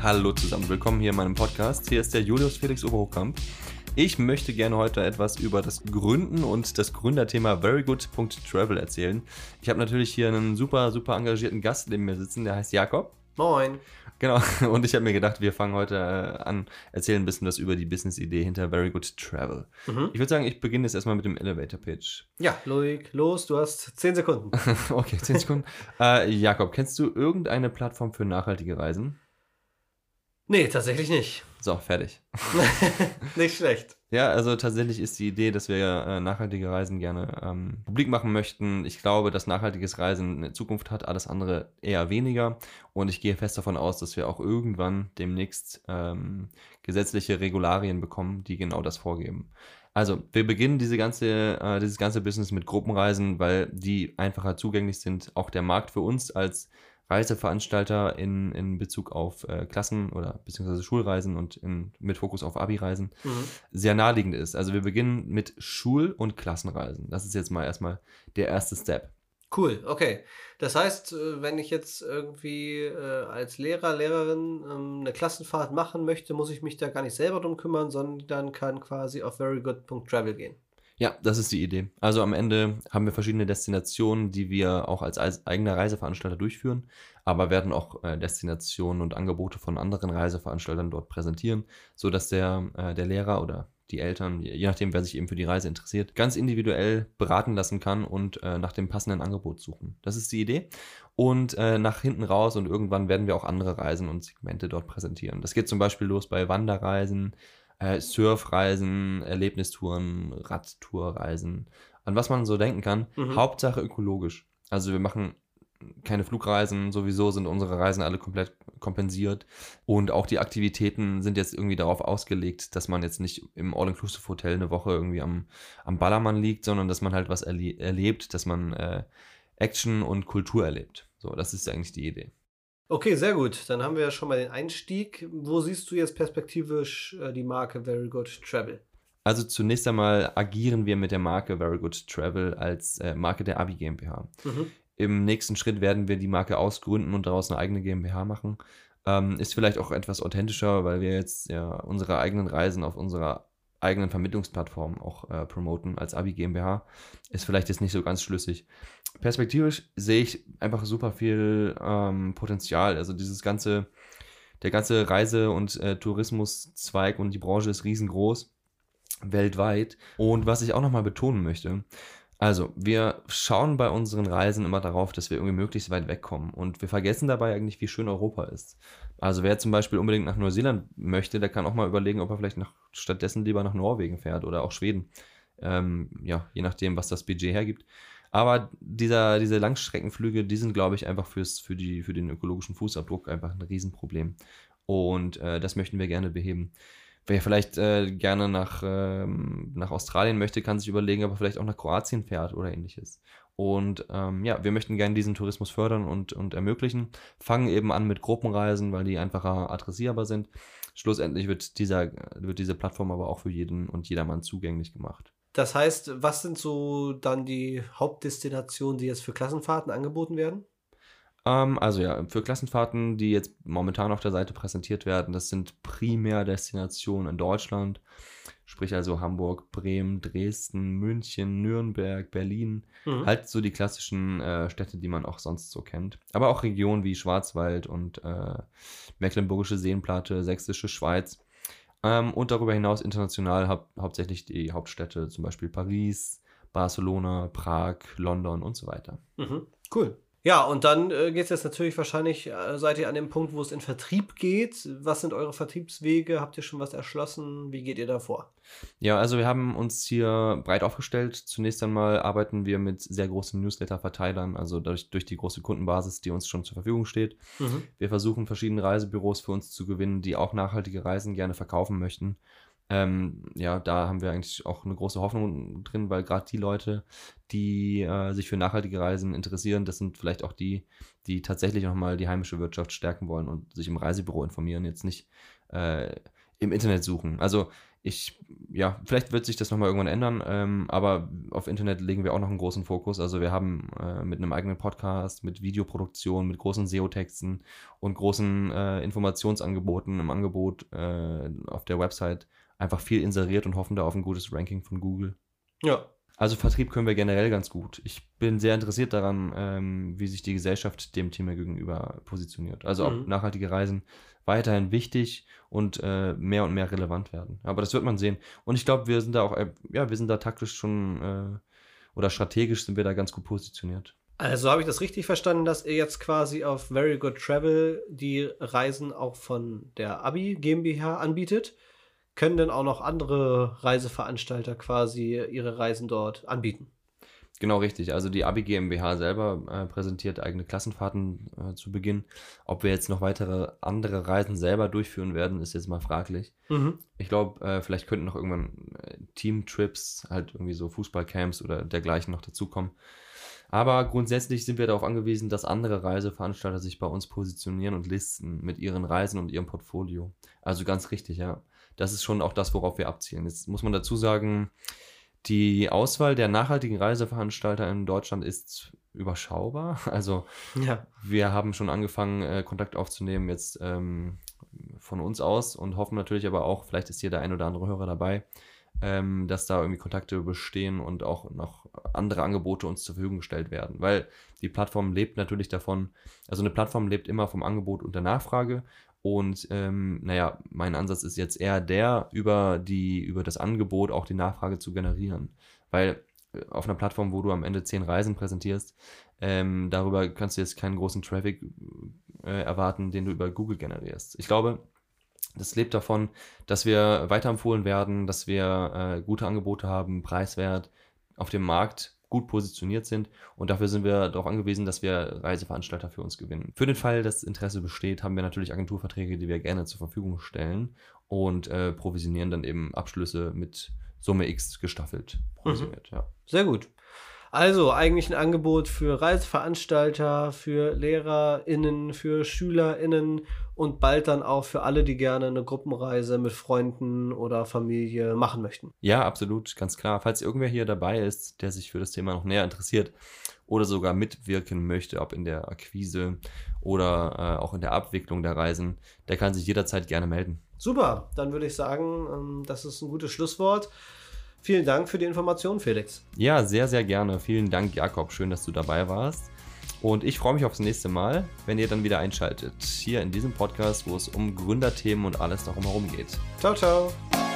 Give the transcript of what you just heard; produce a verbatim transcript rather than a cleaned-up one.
Hallo zusammen, willkommen hier in meinem Podcast. Hier ist der Julius Felix Oberhochkamp. Ich möchte gerne heute etwas über das Gründen und das Gründerthema verygood.travel erzählen. Ich habe natürlich hier einen super, super engagierten Gast neben mir sitzen, der heißt Jakob. Moin. Genau, und ich habe mir gedacht, wir fangen heute äh, an, erzählen ein bisschen was über die Business-Idee hinter Verygood Travel. Mhm. Ich würde sagen, ich beginne jetzt erstmal mit dem Elevator-Pitch. Ja, Loik, los, du hast zehn Sekunden. Okay, zehn Sekunden. äh, Jakob, kennst du irgendeine Plattform für nachhaltige Reisen? Nee, tatsächlich nicht. So, fertig. Nicht schlecht. Ja, also tatsächlich ist die Idee, dass wir äh, nachhaltige Reisen gerne ähm, publik machen möchten. Ich glaube, dass nachhaltiges Reisen eine Zukunft hat, alles andere eher weniger. Und ich gehe fest davon aus, dass wir auch irgendwann demnächst ähm, gesetzliche Regularien bekommen, die genau das vorgeben. Also, wir beginnen diese ganze, äh, dieses ganze Business mit Gruppenreisen, weil die einfacher zugänglich sind. Auch der Markt für uns als Reiseveranstalter in, in Bezug auf äh, Klassen- oder beziehungsweise Schulreisen und in, mit Fokus auf Abi-Reisen mhm. sehr naheliegend ist. Also wir beginnen mit Schul- und Klassenreisen. Das ist jetzt mal erstmal der erste Step. Cool, okay. Das heißt, wenn ich jetzt irgendwie äh, als Lehrer, Lehrerin ähm, eine Klassenfahrt machen möchte, muss ich mich da gar nicht selber drum kümmern, sondern kann quasi auf verygood.travel gehen. Ja, das ist die Idee. Also am Ende haben wir verschiedene Destinationen, die wir auch als eigener Reiseveranstalter durchführen, aber werden auch äh, Destinationen und Angebote von anderen Reiseveranstaltern dort präsentieren, sodass der, äh, der Lehrer oder die Eltern, je nachdem, wer sich eben für die Reise interessiert, ganz individuell beraten lassen kann und äh, nach dem passenden Angebot suchen. Das ist die Idee. Und äh, nach hinten raus und irgendwann werden wir auch andere Reisen und Segmente dort präsentieren. Das geht zum Beispiel los bei Wanderreisen, Surfreisen, Erlebnistouren, Radtourreisen, an was man so denken kann. Mhm. Hauptsache ökologisch. Also wir machen keine Flugreisen, sowieso sind unsere Reisen alle komplett kompensiert und auch die Aktivitäten sind jetzt irgendwie darauf ausgelegt, dass man jetzt nicht im All-Inclusive-Hotel eine Woche irgendwie am, am Ballermann liegt, sondern dass man halt was erle- erlebt, dass man äh, Action und Kultur erlebt. So, das ist eigentlich die Idee. Okay, sehr gut. Dann haben wir ja schon mal den Einstieg. Wo siehst du jetzt perspektivisch äh, die Marke Verygood Travel? Also zunächst einmal agieren wir mit der Marke Verygood Travel als äh, Marke der Abi GmbH. Mhm. Im nächsten Schritt werden wir die Marke ausgründen und daraus eine eigene GmbH machen. Ähm, ist vielleicht auch etwas authentischer, weil wir jetzt ja unsere eigenen Reisen auf unserer eigenen Vermittlungsplattform auch äh, promoten als Abi GmbH. Ist vielleicht jetzt nicht so ganz schlüssig. Perspektivisch sehe ich einfach super viel ähm, Potenzial. Also dieses ganze, der ganze Reise- und äh, Tourismuszweig und die Branche ist riesengroß, weltweit. Und was ich auch nochmal betonen möchte, also wir schauen bei unseren Reisen immer darauf, dass wir irgendwie möglichst weit wegkommen. Und wir vergessen dabei eigentlich, wie schön Europa ist. Also wer zum Beispiel unbedingt nach Neuseeland möchte, der kann auch mal überlegen, ob er vielleicht nach, stattdessen lieber nach Norwegen fährt oder auch Schweden. Ähm, ja, je nachdem, was das Budget hergibt. Aber dieser, diese Langstreckenflüge, die sind, glaube ich, einfach fürs, für, die, für den ökologischen Fußabdruck einfach ein Riesenproblem. Und äh, das möchten wir gerne beheben. Wer vielleicht äh, gerne nach, ähm, nach Australien möchte, kann sich überlegen, ob er vielleicht auch nach Kroatien fährt oder ähnliches. Und ähm, ja, wir möchten gerne diesen Tourismus fördern und, und ermöglichen. Fangen eben an mit Gruppenreisen, weil die einfacher adressierbar sind. Schlussendlich wird, dieser, wird diese Plattform aber auch für jeden und jedermann zugänglich gemacht. Das heißt, was sind so dann die Hauptdestinationen, die jetzt für Klassenfahrten angeboten werden? Um, also ja, für Klassenfahrten, die jetzt momentan auf der Seite präsentiert werden, das sind primär Destinationen in Deutschland, sprich also Hamburg, Bremen, Dresden, München, Nürnberg, Berlin, mhm. halt so die klassischen äh, Städte, die man auch sonst so kennt. Aber auch Regionen wie Schwarzwald und äh, Mecklenburgische Seenplatte, Sächsische Schweiz. Ähm, und darüber hinaus international hau- hauptsächlich die Hauptstädte, zum Beispiel Paris, Barcelona, Prag, London und so weiter. Mhm. Cool. Ja, und dann äh, geht es jetzt natürlich wahrscheinlich, äh, seid ihr an dem Punkt, wo es in Vertrieb geht. Was sind eure Vertriebswege? Habt ihr schon was erschlossen? Wie geht ihr da vor? Ja, also wir haben uns hier breit aufgestellt. Zunächst einmal arbeiten wir mit sehr großen Newsletter-Verteilern, also durch, durch die große Kundenbasis, die uns schon zur Verfügung steht. Mhm. Wir versuchen, verschiedene Reisebüros für uns zu gewinnen, die auch nachhaltige Reisen gerne verkaufen möchten. Ähm, ja, da haben wir eigentlich auch eine große Hoffnung drin, weil gerade die Leute, die äh, sich für nachhaltige Reisen interessieren, das sind vielleicht auch die, die tatsächlich nochmal die heimische Wirtschaft stärken wollen und sich im Reisebüro informieren, jetzt nicht äh, im Internet suchen. Also ich, ja, vielleicht wird sich das nochmal irgendwann ändern, ähm, aber auf Internet legen wir auch noch einen großen Fokus. Also wir haben äh, mit einem eigenen Podcast, mit Videoproduktion, mit großen S E O-Texten und großen äh, Informationsangeboten im Angebot äh, auf der Website einfach viel inseriert und hoffen da auf ein gutes Ranking von Google. Ja. Also Vertrieb können wir generell ganz gut. Ich bin sehr interessiert daran, ähm, wie sich die Gesellschaft dem Thema gegenüber positioniert. Also ob Mhm. nachhaltige Reisen weiterhin wichtig und äh, mehr und mehr relevant werden. Aber das wird man sehen. Und ich glaube, wir sind da auch, äh, ja, wir sind da taktisch schon äh, oder strategisch sind wir da ganz gut positioniert. Also habe ich das richtig verstanden, dass ihr jetzt quasi auf Very Good Travel die Reisen auch von der Abi GmbH anbietet? Können denn auch noch andere Reiseveranstalter quasi ihre Reisen dort anbieten? Genau richtig. Also die Abi GmbH selber äh, präsentiert eigene Klassenfahrten äh, zu Beginn. Ob wir jetzt noch weitere andere Reisen selber durchführen werden, ist jetzt mal fraglich. Mhm. Ich glaube, äh, vielleicht könnten noch irgendwann äh, Teamtrips, halt irgendwie so Fußballcamps oder dergleichen noch dazukommen. Aber grundsätzlich sind wir darauf angewiesen, dass andere Reiseveranstalter sich bei uns positionieren und listen mit ihren Reisen und ihrem Portfolio. Also ganz richtig, ja. Das ist schon auch das, worauf wir abzielen. Jetzt muss man dazu sagen, die Auswahl der nachhaltigen Reiseveranstalter in Deutschland ist überschaubar. Also Ja. wir haben schon angefangen, äh, Kontakt aufzunehmen jetzt ähm, von uns aus und hoffen natürlich aber auch, vielleicht ist hier der ein oder andere Hörer dabei, ähm, dass da irgendwie Kontakte bestehen und auch noch andere Angebote uns zur Verfügung gestellt werden. Weil die Plattform lebt natürlich davon, also eine Plattform lebt immer vom Angebot und der Nachfrage. Und ähm, naja, mein Ansatz ist jetzt eher der, über, die, über das Angebot auch die Nachfrage zu generieren. Weil äh, auf einer Plattform, wo du am Ende zehn Reisen präsentierst, ähm, darüber kannst du jetzt keinen großen Traffic äh, erwarten, den du über Google generierst. Ich glaube, das lebt davon, dass wir weiterempfohlen werden, dass wir äh, gute Angebote haben, preiswert, auf dem Markt gut positioniert sind und dafür sind wir darauf angewiesen, dass wir Reiseveranstalter für uns gewinnen. Für den Fall, dass Interesse besteht, haben wir natürlich Agenturverträge, die wir gerne zur Verfügung stellen und äh, provisionieren dann eben Abschlüsse mit Summe X gestaffelt provisioniert. Mhm. Ja. Sehr gut. Also eigentlich ein Angebot für Reiseveranstalter, für LehrerInnen, für SchülerInnen und bald dann auch für alle, die gerne eine Gruppenreise mit Freunden oder Familie machen möchten. Ja, absolut, ganz klar. Falls irgendwer hier dabei ist, der sich für das Thema noch näher interessiert oder sogar mitwirken möchte, ob in der Akquise oder äh, auch in der Abwicklung der Reisen, der kann sich jederzeit gerne melden. Super, dann würde ich sagen, ähm, das ist ein gutes Schlusswort. Vielen Dank für die Information, Felix. Ja, sehr, sehr gerne. Vielen Dank, Jakob. Schön, dass du dabei warst. Und ich freue mich aufs nächste Mal, wenn ihr dann wieder einschaltet. Hier in diesem Podcast, wo es um Gründerthemen und alles darum herum geht. Ciao, ciao.